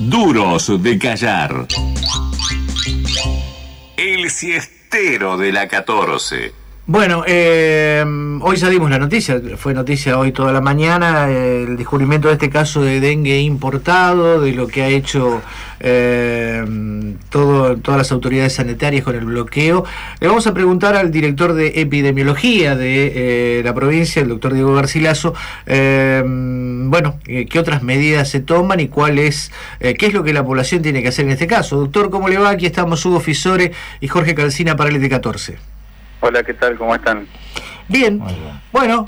Duros de callar. El siestero de la 14. Bueno, hoy ya dimos la noticia, fue noticia hoy toda la mañana, el descubrimiento de este caso de dengue importado, de lo que ha hecho todas las autoridades sanitarias con el bloqueo. Le vamos a preguntar al director de epidemiología de la provincia, el doctor Diego Garcilaso, qué otras medidas se toman y qué es lo que la población tiene que hacer en este caso. Doctor, ¿cómo le va? Aquí estamos Hugo Fisore y Jorge Calcina para el ET14. Hola, ¿qué tal? ¿Cómo están? Bien. Bueno,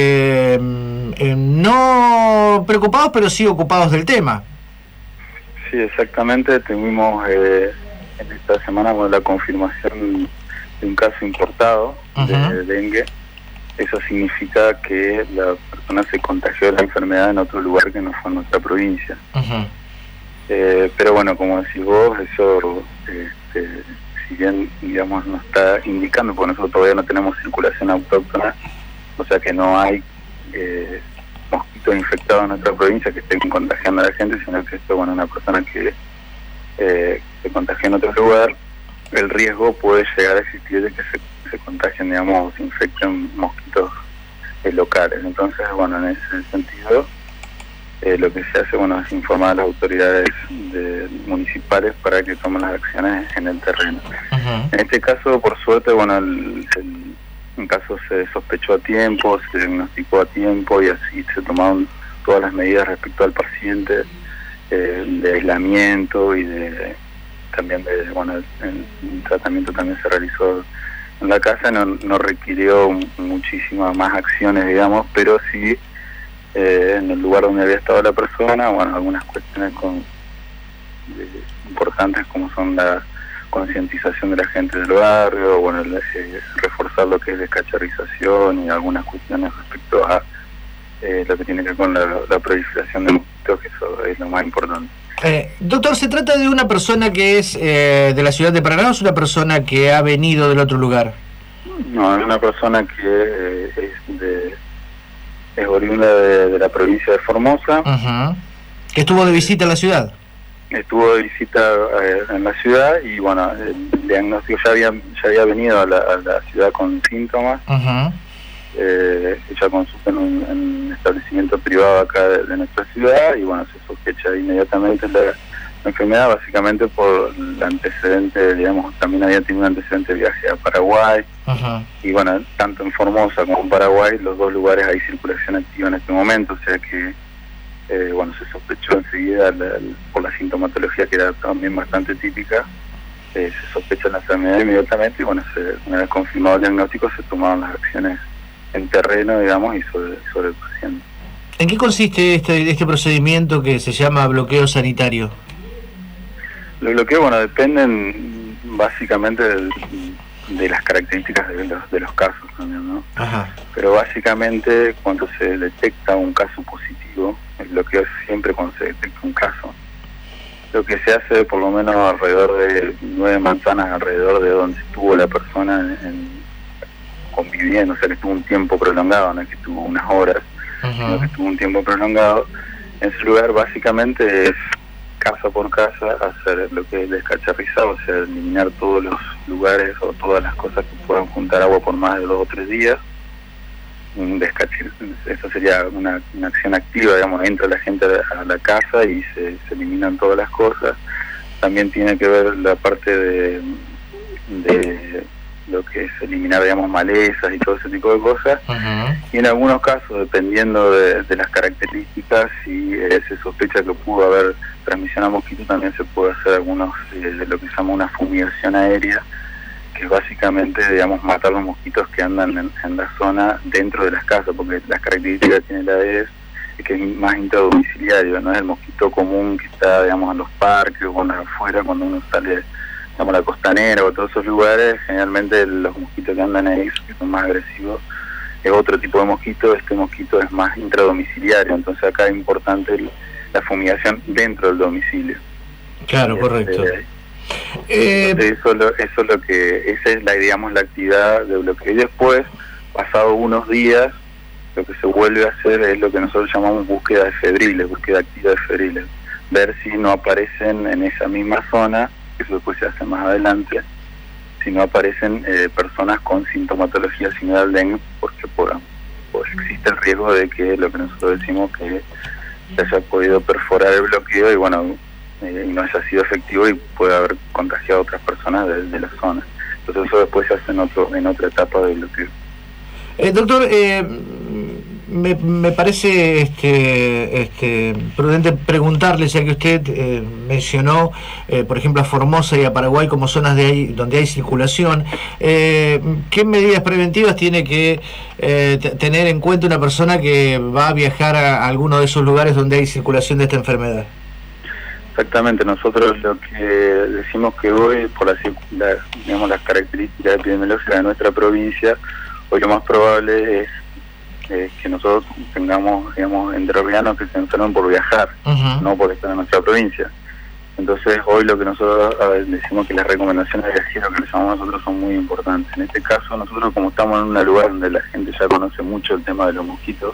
no preocupados, pero sí ocupados del tema. Sí, exactamente. Tuvimos en esta semana la confirmación de un caso importado de dengue. Eso significa que la persona se contagió de la enfermedad en otro lugar que no fue en nuestra provincia. Pero bueno, como decís vos, eso... si bien, digamos, no está indicando, porque nosotros todavía no tenemos circulación autóctona, o sea que no hay mosquitos infectados en nuestra provincia que estén contagiando a la gente, sino que esto, bueno, una persona que se contagia en otro lugar, el riesgo puede llegar a existir de que se contagien, digamos, o se infecten mosquitos locales. Entonces, bueno, en ese sentido, lo que se hace, bueno, es informar a las autoridades municipales para que tomen las acciones en el terreno. En este caso, por suerte, bueno, el caso se sospechó a tiempo, se diagnosticó a tiempo y así se tomaron todas las medidas respecto al paciente de aislamiento y también el tratamiento también se realizó en la casa, no requirió muchísimas más acciones, digamos, pero sí en el lugar donde había estado la persona, bueno, algunas cuestiones importantes como son la concientización de la gente del barrio, bueno, reforzar lo que es descacharrización y algunas cuestiones respecto a lo que tiene que ver con la proliferación de mosquitos, que eso es lo más importante. Doctor, ¿se trata de una persona que es de la ciudad de Paraná o es una persona que ha venido del otro lugar? No, es una persona que es oriunda de la provincia de Formosa. ¿Que estuvo de visita en la ciudad? Estuvo de visita en la ciudad y bueno, el diagnóstico ya había venido a la ciudad con síntomas. Ella consulta en un establecimiento privado acá de nuestra ciudad y bueno, se sospecha inmediatamente la enfermedad, básicamente por el antecedente, digamos, también había tenido un antecedente de viaje a Paraguay. Y bueno, tanto en Formosa como en Paraguay, los dos lugares hay circulación activa en este momento, o sea que se sospechó enseguida por la sintomatología que era también bastante típica, se sospecha la enfermedad inmediatamente y bueno, una vez confirmado el diagnóstico se tomaron las acciones en terreno, digamos, y sobre el paciente. ¿En qué consiste este procedimiento que se llama bloqueo sanitario? Los bloqueos, bueno, dependen básicamente de las características de los casos también, ¿no? Pero básicamente cuando se detecta un caso positivo, el bloqueo es siempre cuando se detecta un caso. Lo que se hace por lo menos alrededor de 9 manzanas alrededor de donde estuvo la persona conviviendo, o sea que estuvo un tiempo prolongado, no es que estuvo unas horas, sino que estuvo un tiempo prolongado. En ese lugar básicamente es casa por casa hacer lo que es descacharrizado, o sea, eliminar todos los lugares o todas las cosas que puedan juntar agua por más de 2 o 3 días. Eso sería una acción activa, digamos, entra la gente a la casa y se eliminan todas las cosas. También tiene que ver la parte de lo que es eliminar, digamos, malezas y todo ese tipo de cosas. Y en algunos casos, dependiendo de las características, si se sospecha que pudo haber transmisión a mosquito, también se puede hacer algunos de lo que se llama una fumigación aérea, que es básicamente, digamos, matar los mosquitos que andan en la zona dentro de las casas, porque las características que tiene la Aedes es que es más intradomiciliario, no es el mosquito común que está, digamos, en los parques o afuera cuando uno sale, digamos, a la costanera o todos esos lugares. Generalmente los mosquitos que andan ahí, que son más agresivos, es otro tipo de mosquito. Este mosquito es más intradomiciliario, entonces acá es importante la fumigación dentro del domicilio. Claro, correcto. Eso es lo que, esa es la actividad de bloqueo. Y después, pasado unos días, lo que se vuelve a hacer es lo que nosotros llamamos búsqueda de febriles, búsqueda activa de febriles. ver si no aparecen en esa misma zona, eso después se hace más adelante, si no aparecen personas con sintomatología similar al dengue, porque pues existe el riesgo de que lo que nosotros decimos que se haya podido perforar el bloqueo y bueno, y no haya sido efectivo y puede haber contagiado a otras personas de la zona. Entonces eso después se hace en otra etapa del bloqueo. Doctor, me parece prudente preguntarle, ya que usted mencionó, por ejemplo, a Formosa y a Paraguay como zonas donde hay circulación. ¿Qué medidas preventivas tiene que tener en cuenta una persona que va a viajar a alguno de esos lugares donde hay circulación de esta enfermedad? Exactamente, nosotros lo que decimos que hoy, por las características epidemiológicas de nuestra provincia, hoy lo más probable es que nosotros tengamos, digamos, entrerrianos que se enfermen por viajar, no por estar en nuestra provincia. Entonces hoy lo que nosotros decimos que las recomendaciones de viajeros que le llamamos nosotros son muy importantes. En este caso nosotros, como estamos en un lugar donde la gente ya conoce mucho el tema de los mosquitos,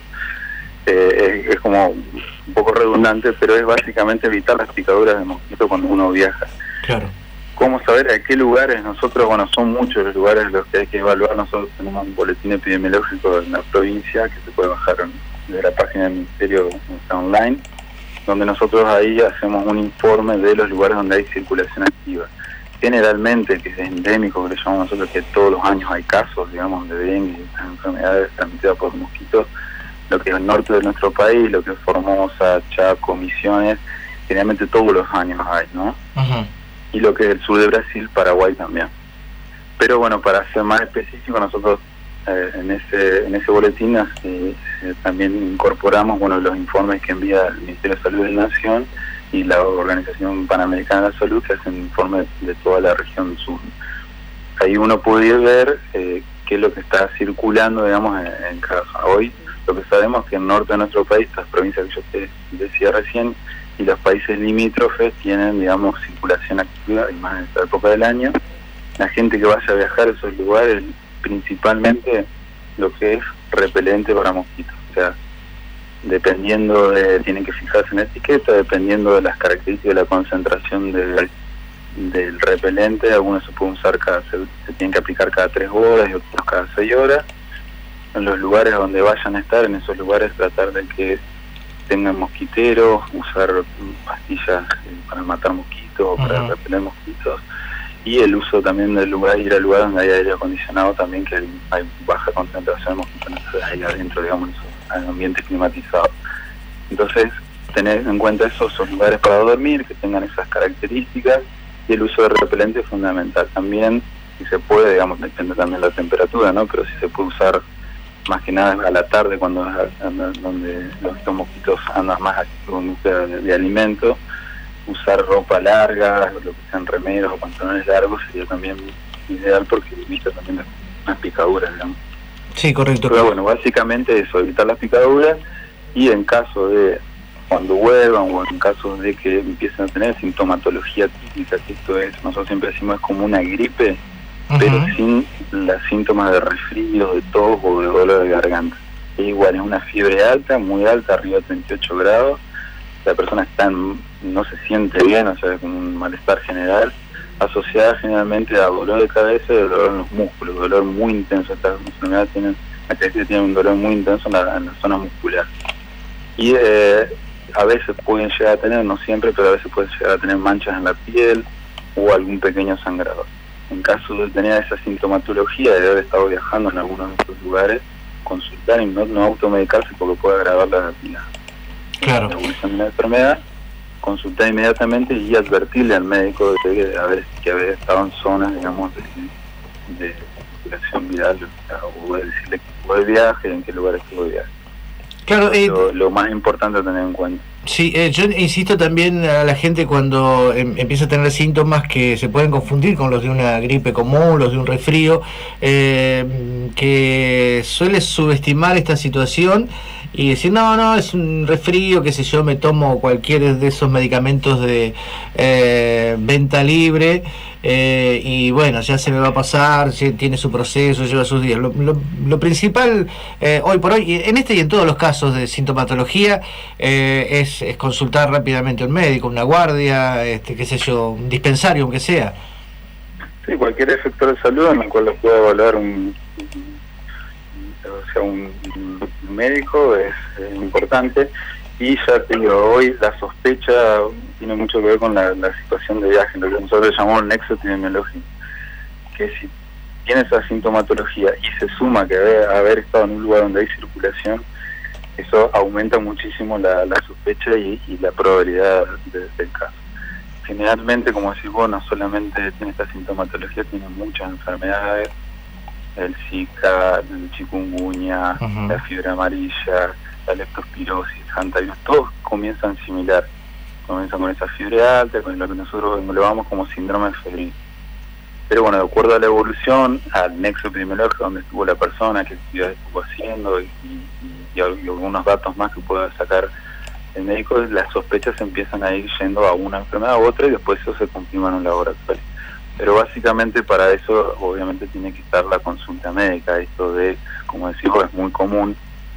es como un poco redundante, pero es básicamente evitar las picaduras de mosquito cuando uno viaja. Claro. ¿Cómo saber a qué lugares? Nosotros, bueno, son muchos los lugares los que hay que evaluar. Nosotros tenemos un boletín epidemiológico en la provincia que se puede bajar de la página del Ministerio online, donde nosotros ahí hacemos un informe de los lugares donde hay circulación activa. Generalmente, que es endémico, que le llamamos nosotros, que todos los años hay casos, digamos, de dengue y estas enfermedades transmitidas por mosquitos, lo que es el norte de nuestro país, lo que es Formosa, Chaco, Misiones, generalmente todos los años hay, ¿no? Y lo que es el sur de Brasil, Paraguay también. Pero bueno, para ser más específico, nosotros en ese boletín también incorporamos los informes que envía el Ministerio de Salud de la Nación y la Organización Panamericana de la Salud, que hacen informes de toda la región sur. Ahí uno puede ver qué es lo que está circulando, digamos, en cada zona. Hoy lo que sabemos es que en el norte de nuestro país, estas provincias que yo te decía recién, y los países limítrofes tienen, digamos, circulación activa, y más en esta época del año. La gente que vaya a viajar a esos lugares, principalmente lo que es repelente para mosquitos. O sea, tienen que fijarse en la etiqueta, dependiendo de las características de la concentración del repelente. Algunos se pueden usar se tienen que aplicar cada 3 horas y otros cada 6 horas. En los lugares donde vayan a estar, en esos lugares tratar de que tengan mosquiteros, usar pastillas para matar mosquitos o para repeler mosquitos, y el uso también del lugar, ir al lugar donde hay aire acondicionado también, que hay baja concentración de mosquitos ahí adentro, digamos, en ambiente climatizado. Entonces, tener en cuenta esos lugares para dormir, que tengan esas características, y el uso de repelente es fundamental. También, si se puede, digamos, depende también de la temperatura, ¿no? Pero si se puede usar más que nada a la tarde, donde los mosquitos andan más con búsqueda de alimento, usar ropa larga, lo que sean remeros o pantalones largos sería también ideal, porque evita también las picaduras, digamos. Sí, correcto. Pero bueno, básicamente eso, evitar las picaduras, y en caso de cuando vuelvan o en caso de que empiecen a tener sintomatología típica, que esto es, nosotros siempre decimos, es como una gripe, pero sin los síntomas de resfrío, de tos o de dolor de garganta. Es igual, es una fiebre alta, muy alta, arriba de 38 grados, la persona no se siente bien, o sea, con un malestar general, asociada generalmente a dolor de cabeza y dolor en los músculos, dolor muy intenso. Esta enfermedad tiene un dolor muy intenso en la zona muscular. Y a veces pueden llegar a tener, no siempre, pero a veces pueden llegar a tener manchas en la piel o algún pequeño sangrado. En caso de tener esa sintomatología, de haber estado viajando en algunos de estos lugares, consultar y no automedicarse, porque puede agravar la evolución de la enfermedad, consultar inmediatamente y advertirle al médico de haber estado en zonas, digamos, de circulación viral, o de decirle que estuvo de viaje, en qué lugar estuvo de viaje. Claro, lo más importante a tener en cuenta. Sí, yo insisto también a la gente cuando empieza a tener síntomas que se pueden confundir con los de una gripe común, los de un resfrío, que suele subestimar esta situación y decir, no, es un resfrío, qué sé yo, me tomo cualquiera de esos medicamentos de venta libre, y bueno, ya se me va a pasar, tiene su proceso, lleva sus días. Lo principal hoy por hoy, en este y en todos los casos de sintomatología, es consultar rápidamente a un médico, una guardia, qué sé yo, un dispensario, aunque sea. Sí, cualquier efector de salud en el cual lo pueda evaluar un médico es importante. Y ya te digo, hoy la sospecha tiene mucho que ver con la situación de viaje, lo que nosotros llamamos el nexo epidemiológico, que si tiene esa sintomatología y se suma que haber estado en un lugar donde hay circulación, eso aumenta muchísimo la sospecha y la probabilidad del caso. Generalmente, como decís vos, no solamente tiene esta sintomatología, tiene muchas enfermedades, el Zika, el chikungunya, la fiebre amarilla, la leptospirosis, hantavirus, todos comienzan similar. Comienzan con esa fiebre alta, con lo que nosotros englobamos como síndrome febril. Pero bueno, de acuerdo a la evolución, al nexo epidemiológico donde estuvo la persona, qué actividades estuvo haciendo y algunos datos más que pueda sacar el médico, las sospechas empiezan a ir yendo a una enfermedad u otra y después eso se confirma en un laboratorio. Pero básicamente para eso obviamente tiene que estar la consulta médica. Esto de, como decimos, es muy común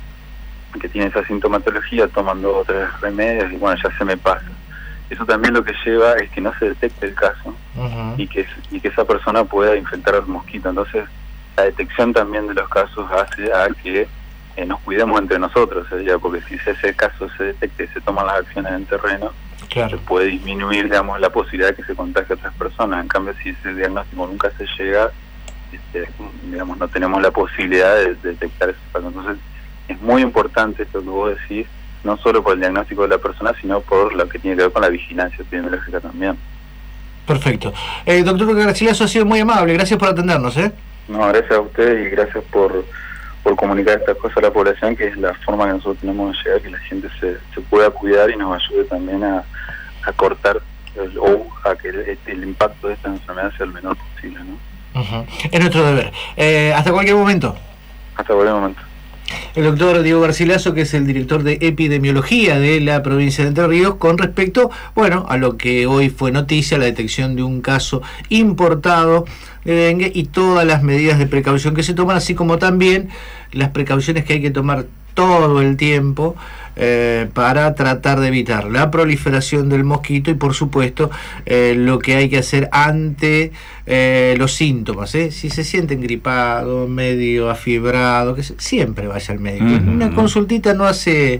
que tiene esa sintomatología, toman 2 o 3 remedios y bueno, ya se me pasa. Eso también lo que lleva es que no se detecte el caso y que esa persona pueda infectar al mosquito. Entonces la detección también de los casos hace a que nos cuidemos entre nosotros, porque si ese caso se detecta y se toman las acciones en terreno, claro, se puede disminuir, digamos, la posibilidad de que se contagie a otras personas. En cambio, si ese diagnóstico nunca se llega, digamos, no tenemos la posibilidad de detectar ese caso. Entonces es muy importante esto que vos decís, no solo por el diagnóstico de la persona, sino por lo que tiene que ver con la vigilancia epidemiológica también. Perfecto. Doctor Garcilaso, ha sido muy amable, gracias por atendernos. No, gracias a ustedes y gracias por comunicar estas cosas a la población, que es la forma que nosotros tenemos de llegar, que la gente se pueda cuidar y nos ayude también a cortar o a que el impacto de esta enfermedad sea el menor posible, ¿no? Es nuestro deber. Hasta cualquier momento. Hasta cualquier momento. El doctor Diego Garcilaso, que es el director de epidemiología de la provincia de Entre Ríos, con respecto, bueno, a lo que hoy fue noticia, la detección de un caso importado de dengue y todas las medidas de precaución que se toman, así como también las precauciones que hay que tomar todo el tiempo para tratar de evitar la proliferación del mosquito y por supuesto lo que hay que hacer ante los síntomas, si se sienten gripados, medio afibrado, siempre vaya al médico. Una consultita no hace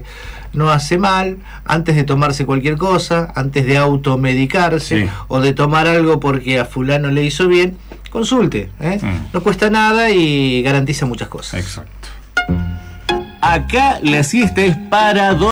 mal, antes de tomarse cualquier cosa, antes de automedicarse o de tomar algo porque a fulano le hizo bien, consulte, no cuesta nada y garantiza muchas cosas. Exacto. Acá la siesta es para